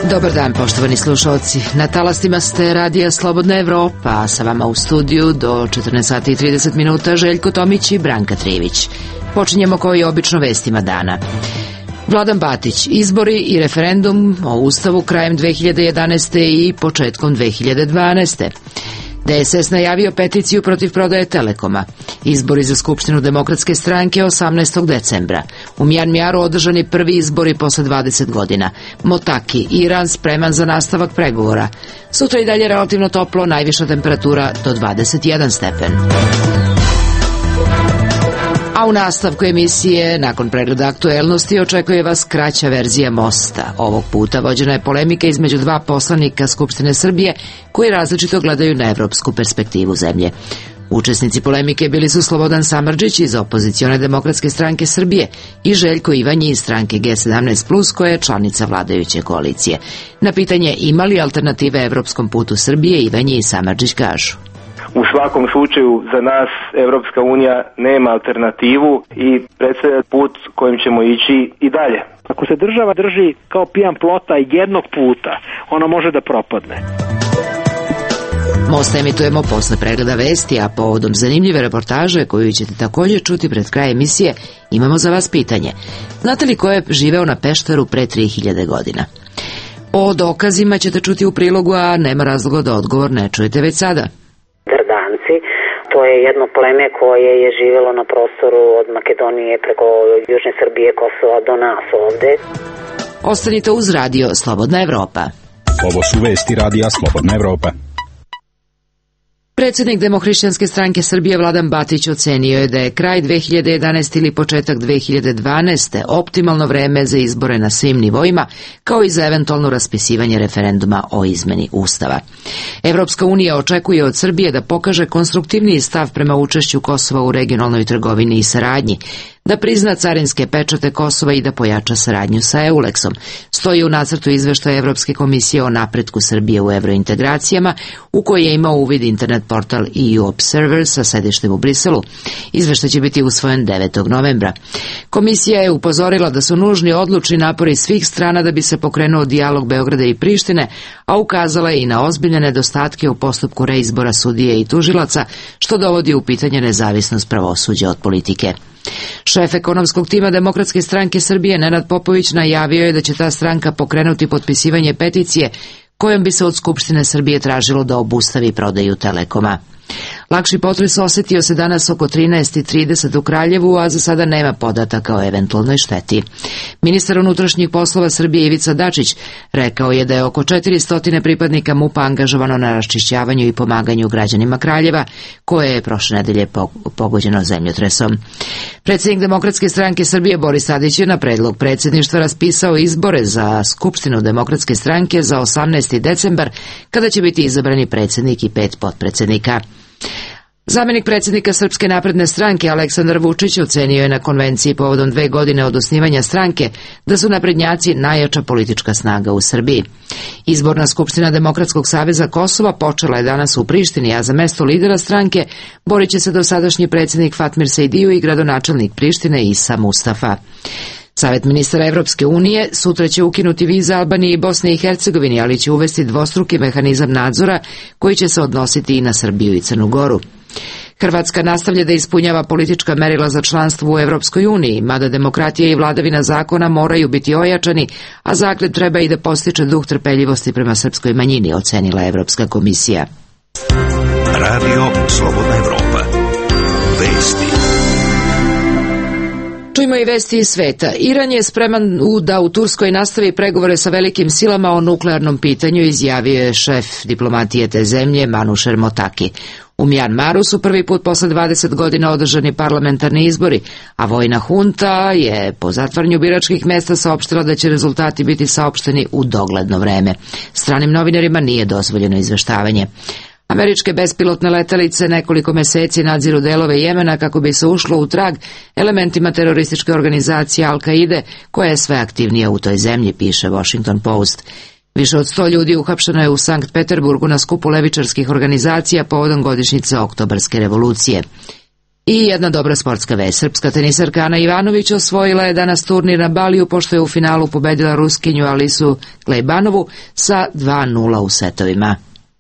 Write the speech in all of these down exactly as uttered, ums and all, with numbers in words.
Dobar dan, poštovani slušalci. Na talastima ste radija Slobodna Evropa, a sa vama u studiju do četrnaest sati i trideset minuta Željko Tomić i Branka Trivić. Počinjemo kao i obično vestima dana. Vladan Batić, izbori i referendum o Ustavu krajem dve hiljade jedanaeste. i početkom dve hiljade dvanaeste. D S S najavio peticiju protiv prodaje Telekoma. Izbori za Skupštinu Demokratske stranke osamnaestog decembra. U Mjanmaru održani prvi izbori posle dvadeset godina. Motaki, Iran spreman za nastavak pregovora. Sutra i dalje relativno toplo, najviša temperatura do dvadeset jedan stepen. A u nastavku emisije, nakon pregleda aktuelnosti, očekuje vas kraća verzija Mosta. Ovog puta vođena je polemika između dva poslanika Skupštine Srbije koji različito gledaju na evropsku perspektivu zemlje. Učesnici polemike bili su Slobodan Samardžić iz opozicione Demokratske stranke Srbije i Željko Ivanji iz stranke G sedamnaest plus, koja je članica vladajuće koalicije. Na pitanje ima li alternative evropskom putu Srbije, Ivanji i Samardžić kažu: u svakom slučaju za nas Evropska unija nema alternativu i predstavlja put kojim ćemo ići i dalje. Ako se država drži kao pijan plota jednog puta, ona može da propadne. Most emitujemo posle pregleda vesti, a povodom zanimljive reportaže koju ćete također čuti pred kraj emisije, imamo za vas pitanje. Znate li ko je živeo na Pešteru pre tri hiljade godina? O dokazima ćete čuti u prilogu, a nema razloga da odgovor ne čujete već sada. Drdanci, to je jedno pleme koje je živjelo na prostoru od Makedonije preko Južne Srbije, Kosova do nas ovde. Ostanite uz radio Slobodna Evropa. Ovo su vesti radija Slobodna Evropa. Predsjednik Demohrišćanske stranke Srbije Vladan Batić ocenio je da je kraj dve hiljade jedanaeste. ili početak dve hiljade dvanaeste. optimalno vreme za izbore na svim nivoima, kao i za eventualno raspisivanje referenduma o izmeni Ustava. Evropska unija očekuje od Srbije da pokaže konstruktivniji stav prema učešću Kosova u regionalnoj trgovini i saradnji, da prizna carinske pečate Kosova i da pojača saradnju sa EULEX-om. Stoji u nacrtu izveštaja Evropske komisije o napretku Srbije u evrointegracijama, u koji je imao uvid internet portal E U Observer sa sedištem u Briselu. Izveštaj će biti usvojen devetog novembra. Komisija je upozorila da su nužni odlučni napori svih strana da bi se pokrenuo dijalog Beograda i Prištine, a ukazala je i na ozbiljne nedostatke u postupku reizbora sudije i tužilaca, što dovodi u pitanje nezavisnost pravosuđa od politike. Šef ekonomskog tima Demokratske stranke Srbije Nenad Popović najavio je da će ta stranka pokrenuti potpisivanje peticije kojom bi se od Skupštine Srbije tražilo da obustavi prodaju Telekoma. Lakši potres osetio se danas oko trinaest i trideset u Kraljevu, a za sada nema podataka o eventualnoj šteti. Ministar unutrašnjih poslova Srbije Ivica Dačić rekao je da je oko četiristo pripadnika MUP-a angažovano na raščišćavanju i pomaganju građanima Kraljeva, koje je prošle nedelje pogođeno zemljotresom. Predsjednik Demokratske stranke Srbije Boris Tadić je na predlog predsjedništva raspisao izbore za Skupštinu Demokratske stranke za osamnaesti decembar, kada će biti izabrani predsjednik i pet potpredsjednika. Zamenik predsjednika Srpske napredne stranke Aleksandar Vučić ocenio je na konvenciji povodom dve godine od osnivanja stranke da su naprednjaci najjača politička snaga u Srbiji. Izborna skupština Demokratskog saveza Kosova počela je danas u Prištini, a za mesto lidera stranke borit će se dosadašnji predsjednik Fatmir Sejdiju i gradonačelnik Prištine Isa Mustafa. Savet ministara Evropske unije sutra će ukinuti vize Albaniji i Bosni i Hercegovini, ali će uvesti dvostruki mehanizam nadzora koji će se odnositi i na Srbiju i Crnu Goru. Hrvatska nastavlja da ispunjava politička merila za članstvo u Evropskoj uniji, mada demokratija i vladavina zakona moraju biti ojačani, a Zagreb treba i da postiče duh trpeljivosti prema srpskoj manjini, ocenila Evropska komisija. Radio Slobodna Evropa. Vesti. Čujmo i vesti iz sveta. Iran je spreman da u Turskoj nastavi pregovore sa velikim silama o nuklearnom pitanju, izjavio je šef diplomatije te zemlje Manušer Motaki. U Mjanmaru su prvi put posle dvadeset godina održani parlamentarni izbori, a vojna hunta je po zatvaranju biračkih mesta saopštila da će rezultati biti saopšteni u dogledno vreme. Stranim novinarima nije dozvoljeno izveštavanje. Američke bespilotne letelice nekoliko meseci nadziru delove Jemena kako bi se ušlo u trag elementima terorističke organizacije Al-Kaide, koja je sve aktivnija u toj zemlji, piše Washington Post. Više od sto ljudi uhapšeno je u Sankt Peterburgu na skupu levičarskih organizacija povodom godišnjice Oktobarske revolucije. I jedna dobra sportska vest. Srpska tenisarka Ana Ivanović osvojila je danas turnir na Baliju, pošto je u finalu pobedila Ruskinju Alisu Klejbanovu sa dva nula u setovima.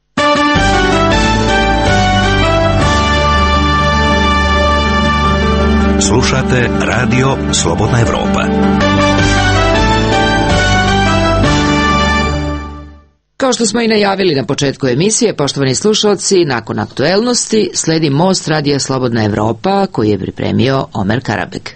Slušate Radio Slobodna Evropa. Kao što smo i najavili na početku emisije, poštovani slušalci, nakon aktuelnosti sledi Most Radija Slobodna Evropa koji je pripremio Omer Karabek.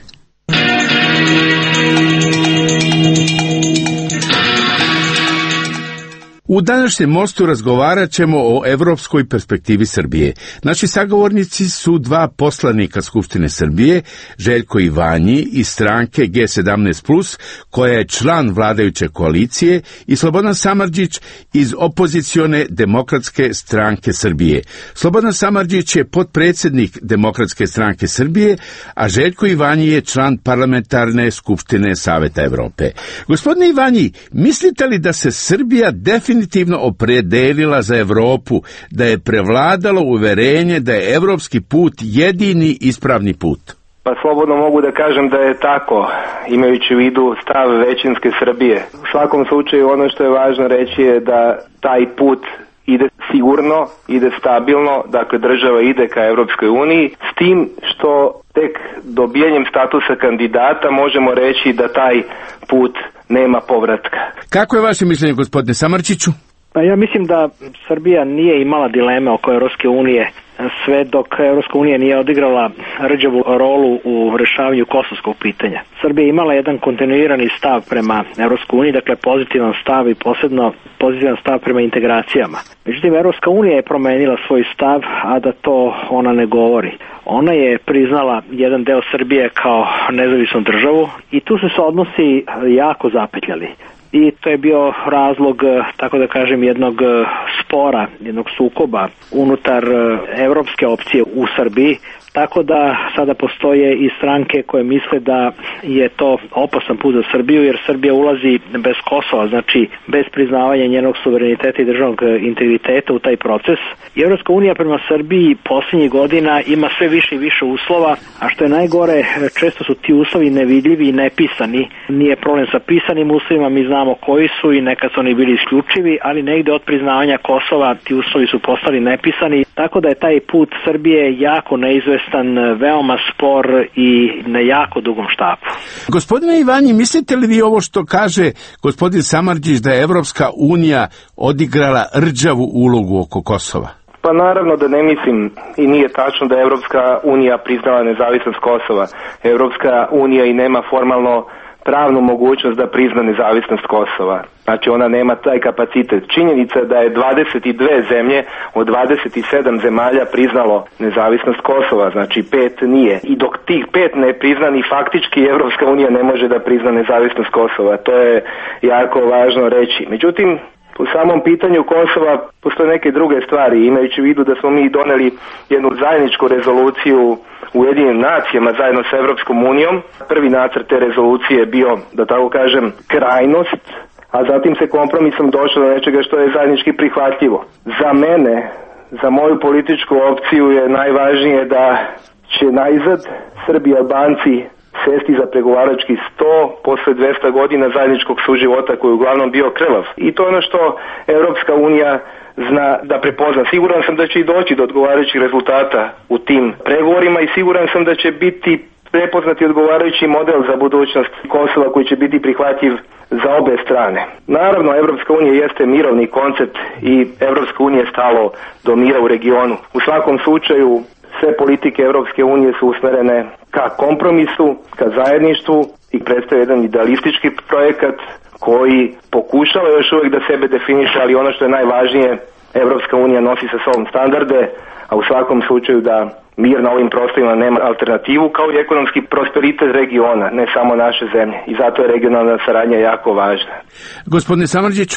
U današnjem mostu razgovarat ćemo o evropskoj perspektivi Srbije. Naši sagovornici su dva poslanika Skupštine Srbije, Željko Ivanji iz stranke G sedamnaest plus, koja je član vladajuće koalicije, i Slobodan Samardžić iz opozicione Demokratske stranke Srbije. Slobodan Samardžić je potpredsjednik Demokratske stranke Srbije, a Željko Ivanji je član parlamentarne Skupštine Saveta Evrope. Gospodine Ivanji, mislite li da se Srbija definitivno definitivno opredelila za Evropu, da je prevladalo uverenje da je evropski put jedini ispravni put? Pa slobodno mogu da kažem da je tako, imajući u vidu stav većinske Srbije. U svakom slučaju ono što je važno reći je da taj put ide sigurno, ide stabilno, dakle država ide ka Evropskoj uniji, s tim što tek dobijanjem statusa kandidata možemo reći da taj put nema povratka. Kako je vaše mišljenje, gospodine Samardžiću? Pa ja mislim da Srbija nije imala dileme oko Evropske unije sve dok Evropska unija nije odigrala rđavu rolu u rešavanju kosovskog pitanja. Srbija je imala jedan kontinuirani stav prema Evropskoj uniji, dakle pozitivan stav i posebno pozitivan stav prema integracijama. Međutim, Evropska unija je promenila svoj stav, a da to ona ne govori. Ona je priznala jedan deo Srbije kao nezavisnu državu i tu su se odnosi jako zapetljali. I to je bio razlog, tako da kažem, jednog spora, jednog sukoba unutar evropske opcije u Srbiji, tako da sada postoje i stranke koje misle da je to opasan put za Srbiju, jer Srbija ulazi bez Kosova, znači bez priznavanja njenog suvereniteta i državnog integriteta u taj proces. I Evropska unija prema Srbiji posljednjih godina ima sve više i više uslova, a što je najgore, često su ti uslovi nevidljivi i nepisani. Nije problem sa pisanim uslovima, mi znamo koji su i nekad su oni bili isključivi, ali negde od priznavanja Kosova ti uslovi su postali nepisani, tako da je taj put Srbije jako neizvestan, veoma spor i na jako dugom štapu. Gospodine Ivanji, mislite li vi ovo što kaže gospodin Samardžić da je Evropska unija odigrala rđavu ulogu oko Kosova? Pa naravno da ne mislim i nije tačno da je Evropska unija priznala nezavisnost Kosova. Evropska unija i nema formalno pravnu mogućnost da prizna nezavisnost Kosova. Znači ona nema taj kapacitet. Činjenica je da je dvadeset dve zemlje od dvadeset sedam zemalja priznalo nezavisnost Kosova, znači pet nije. I dok tih pet ne prizna, ni faktički Evropska unija ne može da prizna nezavisnost Kosova. To je jako važno reći. Međutim, u samom pitanju Kosova postoje neke druge stvari, imajući u vidu da smo mi doneli jednu zajedničku rezoluciju u Ujedinjenim nacijama zajedno sa Evropskom unijom. Prvi nacrt te rezolucije je bio, da tako kažem, krajnost, a zatim se kompromisom došlo do nečega što je zajednički prihvatljivo. Za mene, za moju političku opciju je najvažnije da će najzad Srbi i Albanci sesti za pregovarački sto posle dvesta godina zajedničkog suživota koji je uglavnom bio krvav. I to je ono što Evropska unija zna da prepozna. Siguran sam da će i doći do odgovarajućih rezultata u tim pregovorima i siguran sam da će biti prepoznati odgovarajući model za budućnost Kosova koji će biti prihvatljiv za obe strane. Naravno, Evropska unija jeste mirovni koncept i Evropska unija je stalo do mira u regionu. U svakom slučaju, sve politike Evropske unije su usmerene ka kompromisu, ka zajedništvu i predstavlja jedan idealistički projekat koji pokušava još uvijek da sebe definiše, ali ono što je najvažnije, Evropska unija nosi sa sobom standarde, a u svakom slučaju da mir na ovim prostorima nema alternativu, kao i ekonomski prosperitet regiona, ne samo naše zemlje. I zato je regionalna saradnja jako važna. Gospodine Samardžiću?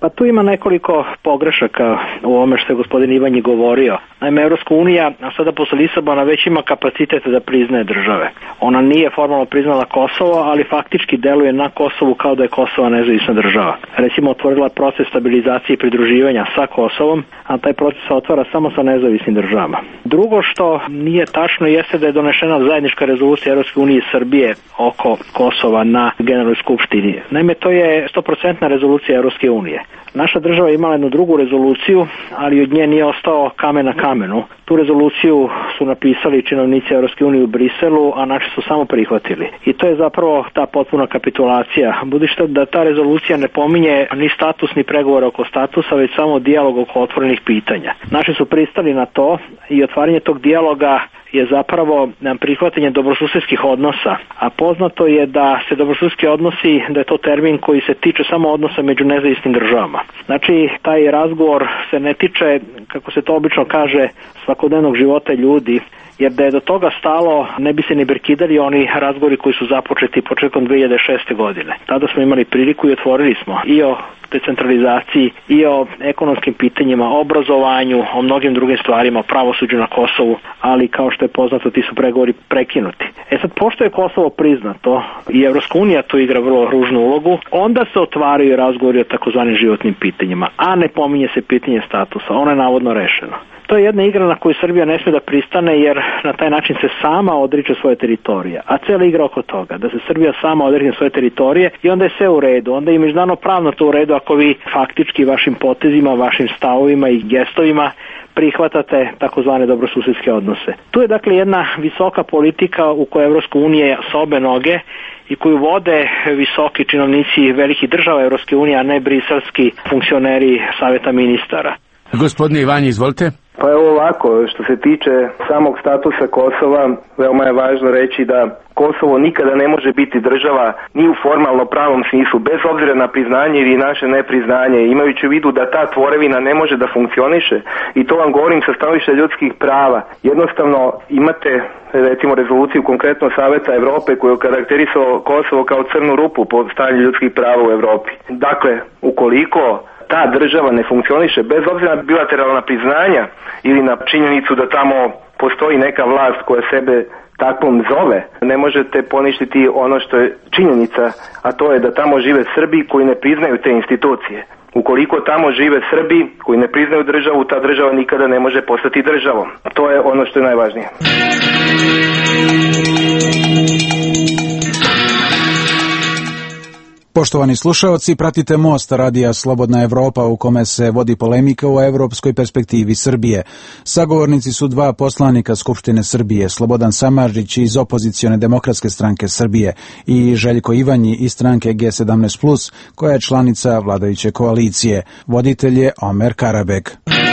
Pa tu ima nekoliko pogrešaka u ovome što je gospodin Ivanji govorio. Naime, Evropska unija, a sada posle Lisabona, već ima kapacitet da priznaje države. Ona nije formalno priznala Kosovo, ali faktički deluje na Kosovu kao da je Kosovo nezavisna država. Recimo, otvorila proces stabilizacije i pridruživanja sa Kosovom, a taj proces se otvara samo sa nezavisnim državama. Drugo što nije tačno jeste da je donešena zajednička rezolucija Evropske unije i Srbije oko Kosova na Generalnoj skupštini. Naime, to je sto posto rezolucija Evropske unije. Naša država je imala jednu drugu rezoluciju, ali od nje nije ostao kamen na kamenu. Tu rezoluciju su napisali činovnici Evropske unije u Briselu, a naši su samo prihvatili. I to je zapravo ta potpuna kapitulacija. Budište da ta rezolucija ne pominje ni status ni pregovore oko statusa, već samo dijalog oko otvorenih pitanja. Naši su pristali na to i otvaranje tog dijaloga je zapravo prihvatanje dobrosusedskih odnosa, a poznato je da se dobrosusedski odnosi, da je to termin koji se tiče samo odnosa među nezavisnim državama. Znači, taj razgovor se ne tiče, kako se to obično kaže, svakodnevnog života ljudi, jer da je do toga stalo, ne bi se ni prekidali oni razgovori koji su započeti početkom dve hiljade šeste. godine. Tada smo imali priliku i otvorili smo i o decentralizaciji i o ekonomskim pitanjima, obrazovanju, o mnogim drugim stvarima, o pravosuđu na Kosovu, ali kao što je poznato, ti su pregovori prekinuti. E sad, pošto je Kosovo priznato i Evropska unija tu igra vrlo ružnu ulogu, onda se otvaraju razgovori o takozvanim životnim pitanjima, a ne pominje se pitanje statusa, ono je navodno rešeno. To je jedna igra na koju Srbija ne smije da pristane, jer na taj način se sama odriče svoje teritorije. A cijela igra oko toga, da se Srbija sama odriče svoje teritorije i onda je sve u redu. Onda je međunarodno pravno to u redu ako vi faktički vašim potezima, vašim stavovima i gestovima prihvatate takozvane dobrosusedske odnose. Tu je dakle jedna visoka politika u kojoj Evropska unija s obe noge i koju vode visoki činovnici velikih država Evropske unije, a ne briselski funkcioneri Saveta ministara. Gospodine Ivanji, izvolite. Pa evo ovako, što se tiče samog statusa Kosova, veoma je važno reći da Kosovo nikada ne može biti država ni u formalno pravom smislu, bez obzira na priznanje ili naše nepriznanje, imajući u vidu da ta tvorevina ne može da funkcioniše, i to vam govorim sa stanovišta ljudskih prava. Jednostavno imate, recimo, rezoluciju konkretno Saveta Evrope koju je karakterisao Kosovo kao crnu rupu po stanju ljudskih prava u Evropi. Dakle, ukoliko ta država ne funkcioniše, bez obzira na bilateralna priznanja ili na činjenicu da tamo postoji neka vlast koja sebe takvom zove, ne možete poništiti ono što je činjenica, a to je da tamo žive Srbi koji ne priznaju te institucije. Ukoliko tamo žive Srbi koji ne priznaju državu, ta država nikada ne može postati državom. To je ono što je najvažnije. Poštovani slušaoci, pratite Most radija Slobodna Evropa u kome se vodi polemika o evropskoj perspektivi Srbije. Sagovornici su dva poslanika Skupštine Srbije, Slobodan Samardžić iz opozicione Demokratske stranke Srbije i Željko Ivanji iz stranke G sedamnaest plus, koja je članica vladajuće koalicije. Voditelj je Omer Karabek.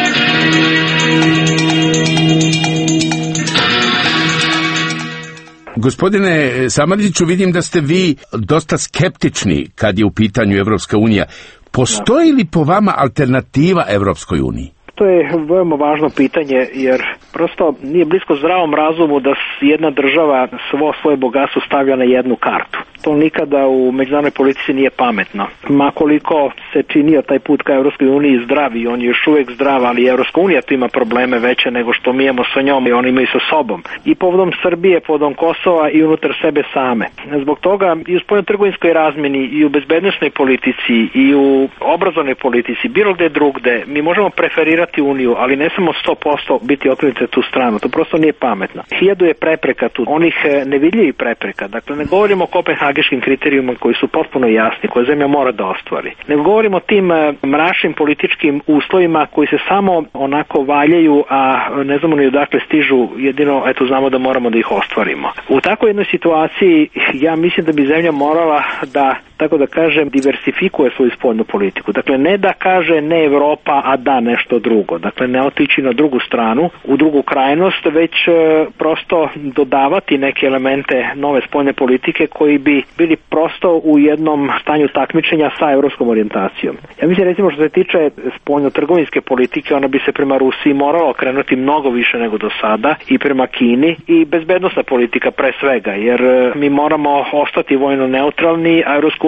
Gospodine Samardžiću, vidim da ste vi dosta skeptični kad je u pitanju Evropska unija. Postoji li po vama alternativa Evropskoj uniji? To je veoma važno pitanje, jer prosto nije blisko zdravom razumu da jedna država svo svoje bogatstvo stavlja na jednu kartu. To nikada u međunarodnoj politici nije pametno. Makoliko se činio taj put ka Evropskoj uniji zdravi, on je još uvijek zdrav, ali Evropska unija tu ima probleme veće nego što mi imamo sa njom i oni imaju sa sobom. I povodom Srbije, povodom Kosova i unutar sebe same. Zbog toga i u spoljnotrgovinskoj razmeni, i u bezbednosnoj politici, i u obrazovnoj politici, bilo gde drugde, mi možemo preferirati uniju, ali ne samo sto posto biti okrenuti tu stranu. To prosto nije pametno. Hiljadu je prepreka tu, onih nevidljivih prepreka. Dakle, ne govorimo o kopenhagenškim kriterijuma koji su potpuno jasni, koje zemlja mora da ostvari. Ne govorimo o tim mračnim političkim uslovima koji se samo onako valjaju, a ne znamo ni odakle stižu, jedino eto znamo da moramo da ih ostvarimo. U takvoj jednoj situaciji ja mislim da bi zemlja morala da, tako da kažem, diversifikuje svoju spoljnu politiku. Dakle, ne da kaže ne Evropa, a da nešto drugo. Dakle, ne otići na drugu stranu, u drugu krajnost, već e, prosto dodavati neke elemente nove spoljne politike koji bi bili prosto u jednom stanju takmičenja sa evropskom orijentacijom. Ja mislim, recimo, što se tiče spoljno-trgovinske politike, ona bi se prema Rusiji morala okrenuti mnogo više nego do sada, i prema Kini, i bezbednosna politika pre svega, jer e, mi moramo ostati vojno neutralni, a Evropska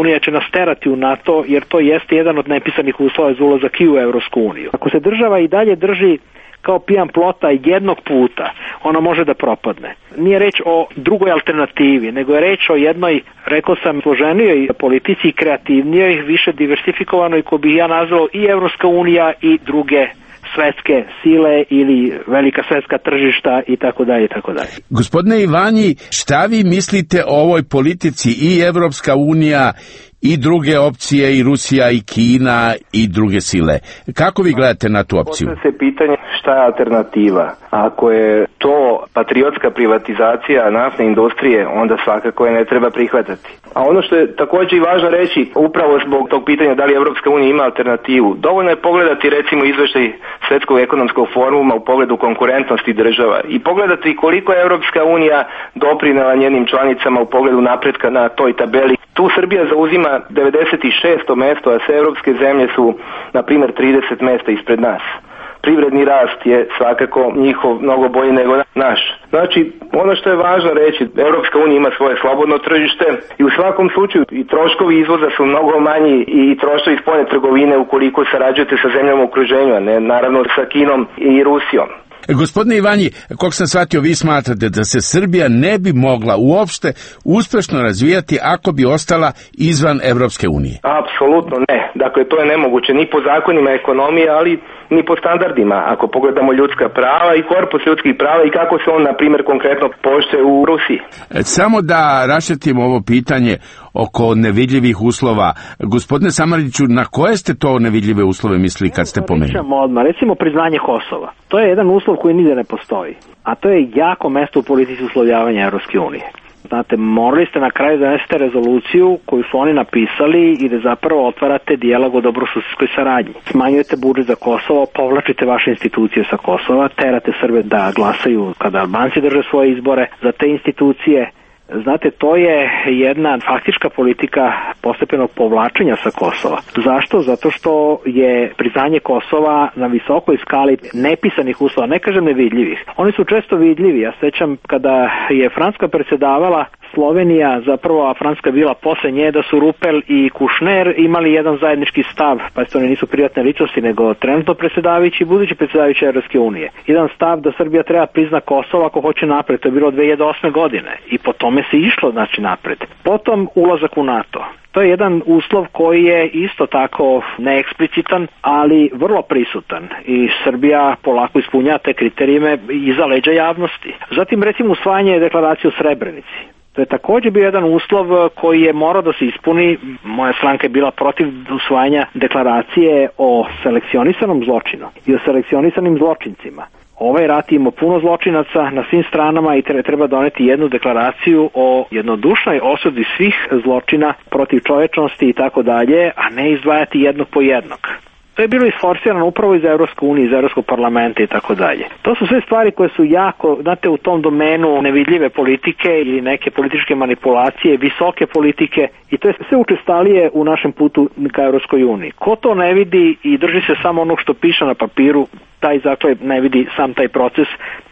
unija će nas terati u NATO, jer to jeste jedan od nepisanih uslova za ulazak i u Evropsku uniju. Ako se država i dalje drži kao pijan plota jednog puta, ona može da propadne. Nije reč o drugoj alternativi, nego je reč o jednoj, rekao sam, složenijoj politici i kreativnijoj, više diversifikovanoj, ko bi ja nazvao i Evropska unija i druge svetske sile ili velika svetska tržišta i tako dalje i tako dalje. Gospodine Ivanji, šta vi mislite o ovoj politici i Evropska unija i druge opcije, i Rusija, i Kina, i druge sile? Kako vi gledate na tu opciju? Postavlja se pitanje šta je alternativa. Ako je to patriotska privatizacija naftne industrije, onda svakako je ne treba prihvatati. A ono što je također i važno reći, upravo zbog tog pitanja da li Evropska unija ima alternativu, dovoljno je pogledati recimo izveštaj Svjetskog ekonomskog foruma u pogledu konkurentnosti država i pogledati koliko je Evropska unija doprinela njenim članicama u pogledu napretka na toj tabeli. Tu Srbija zauzima devedeset šesto mesto, a sve evropske zemlje su, na primjer, trideset mesta ispred nas. Privredni rast je svakako njihov mnogo bolji nego naš. Znači, ono što je važno reći, Evropska unija ima svoje slobodno tržište i u svakom slučaju i troškovi izvoza su mnogo manji i troškovi spoljne trgovine ukoliko sarađujete sa zemljama u okruženju, a ne naravno sa Kinom i Rusijom. Gospodine Ivanji, koliko sam shvatio, vi smatrate da se Srbija ne bi mogla uopšte uspešno razvijati ako bi ostala izvan Evropske unije? Apsolutno ne. Dakle, to je nemoguće ni po zakonima ekonomije, ali ni po standardima. Ako pogledamo ljudska prava i korpus ljudskih prava i kako se on, na primjer, konkretno poštuje u Rusiji. Samo da raščetimo ovo pitanje oko nevidljivih uslova. Gospodine Samardžiću, na koje ste to nevidljive uslove mislili kad ste pomenuli? Odmah, recimo priznanje Kosova. To je jedan uslov koji nigde ne postoji. A to je jako mesto u politici uslovljavanja Evropske unije. Znate, morali ste na kraju da donesete rezoluciju koju su oni napisali i da zapravo otvarate dijalog o dobrosusedskoj saradnji. Smanjujete budžet za Kosovo, povlačite vaše institucije sa Kosova, terate Srbe da glasaju kada Albanci drže svoje izbore za te institucije. Znate, to je jedna faktička politika postepenog povlačenja sa Kosova. Zašto? Zato što je priznanje Kosova na visokoj skali nepisanih uslova, ne kažem nevidljivih. Oni su često vidljivi. Ja sećam kada je Francuska predsjedavala, Slovenija, zapravo a Francuska bila posle nje, da su Rupel i Kušner imali jedan zajednički stav, pa to nisu privatne ličnosti, nego trenutno predsjedavajući i budući predsjedavajući Evropske unije. Jedan stav da Srbija treba prizna Kosovo ako hoće napred, to je bilo dve hiljade osme godine i po tome se išlo, znači, napred. Potom ulazak u NATO. To je jedan uslov koji je isto tako neeksplicitan, ali vrlo prisutan i Srbija polako ispunjava te kriterijeme iza leđa javnosti. Zatim, recimo, usvajanje deklaracije o Srebrenici. To je također bio jedan uslov koji je morao da se ispuni. Moja stranka je bila protiv usvajanja deklaracije o selekcionisanom zločinu i o selekcionisanim zločincima. Ovaj rat ima puno zločinaca na svim stranama i treba doneti jednu deklaraciju o jednodušnoj osudi svih zločina protiv čovečnosti i tako dalje, a ne izdvajati jednog po jednog. To je bilo isforsirano upravo iz Evropske unije, iz Evropskog parlamenta i tako dalje. To su sve stvari koje su jako, znate, u tom domenu nevidljive politike ili neke političke manipulacije, visoke politike, i to je sve učestalije u našem putu ka Evropskoj uniji. Ko to ne vidi i drži se samo onog što piše na papiru, taj zakle ne vidi sam taj proces,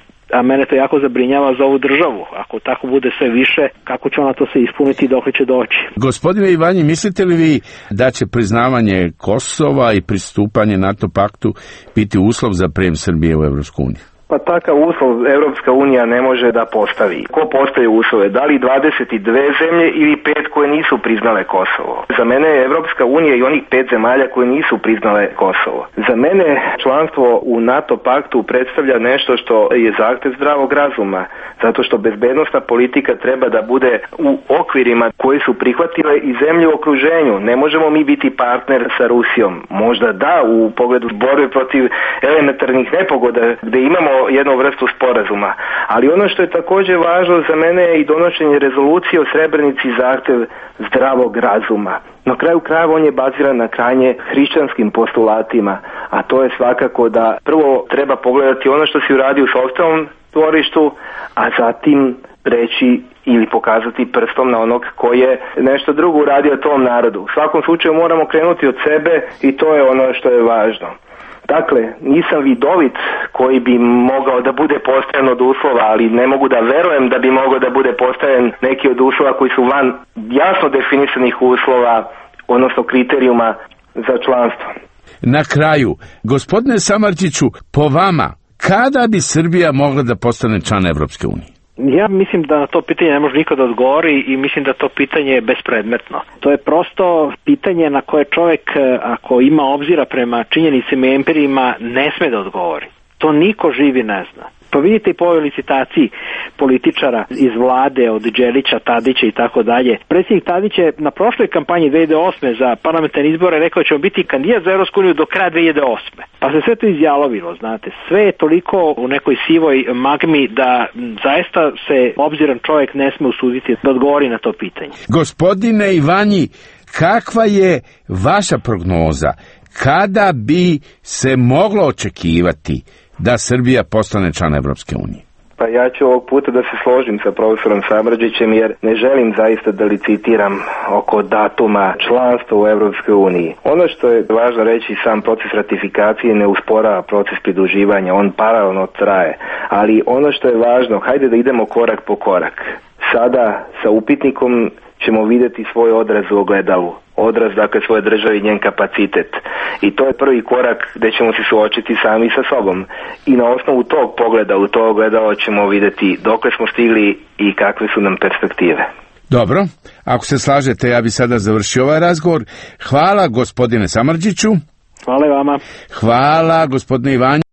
a mene to jako zabrinjava za ovu državu. Ako tako bude sve više, kako će ona to se ispuniti i dok će doći? Gospodine Ivanji, mislite li vi da će priznavanje Kosova i pristupanje NATO paktu biti uslov za prijem Srbije u Evropsku uniju? Pa takav uslov Evropska unija ne može da postavi. Ko postavi uslove? Da li dvadeset dve zemlje ili pet koje nisu priznale Kosovo? Za mene je Evropska unija i onih pet zemalja koje nisu priznale Kosovo. Za mene članstvo u NATO paktu predstavlja nešto što je zahtev zdravog razuma, zato što bezbednosna politika treba da bude u okvirima koji su prihvatile i zemlje u okruženju. Ne možemo mi biti partner sa Rusijom. Možda da, u pogledu borbe protiv elementarnih nepogoda, gde imamo jednu vrstu sporazuma. Ali ono što je također važno za mene je i donošenje rezolucije o Srebrenici zahtev zdravog razuma. Na kraju krajeva on je baziran na krajnje hrišćanskim postulatima, a to je svakako da prvo treba pogledati ono što si uradio u sopstvenom tvorištu, a zatim reći ili pokazati prstom na onog koji je nešto drugo uradio tom narodu. U svakom slučaju moramo krenuti od sebe i to je ono što je važno. Dakle, nisam vidovit koji bi mogao da bude postojan od uslova, ali ne mogu da verujem da bi mogao da bude postojan neki od uslova koji su van jasno definisanih uslova, odnosno kriterijuma za članstvo. Na kraju, gospodine Samardžiću, po vama, kada bi Srbija mogla da postane član Evropske unije? Ja mislim da na to pitanje ne može niko da odgovori i mislim da to pitanje je bespredmetno. To je prosto pitanje na koje čovjek, ako ima obzira prema činjenicama i empirijima, ne sme da odgovori. To niko živi ne zna. Pa vidite i po ovoj licitaciji političara iz vlade, od Đelića, Tadića i tako dalje. Predsjednik Tadić je na prošloj kampanji dve hiljade osme za parlamentarne izbore rekao da ćemo biti kandidat za Evropsku uniju do kraja dve hiljade osme. Pa se sve to izjalovilo, znate. Sve je toliko u nekoj sivoj magmi da zaista se obziran čovjek ne sme usuditi da odgovori na to pitanje. Gospodine Ivanji, kakva je vaša prognoza? Kada bi se moglo očekivati da Srbija postane član Evropske unije? Pa ja ću ovog puta da se složim sa profesorom Samardžićem, jer ne želim zaista da licitiram oko datuma članstva u Evropskoj uniji. Ono što je važno reći, sam proces ratifikacije ne usporava proces pridruživanja, on paralelno traje. Ali ono što je važno, hajde da idemo korak po korak. Sada sa upitnikom ćemo vidjeti svoj odraz u ogledalu. Odraz, dakle, svoje države i njen kapacitet. I to je prvi korak gdje ćemo se suočiti sami sa sobom. I na osnovu tog pogleda, u to ogledalo ćemo vidjeti dokle smo stigli i kakve su nam perspektive. Dobro, ako se slažete, ja bi sada završio ovaj razgovor. Hvala gospodine Samardžiću. Hvala vama. Hvala gospodine Ivanji.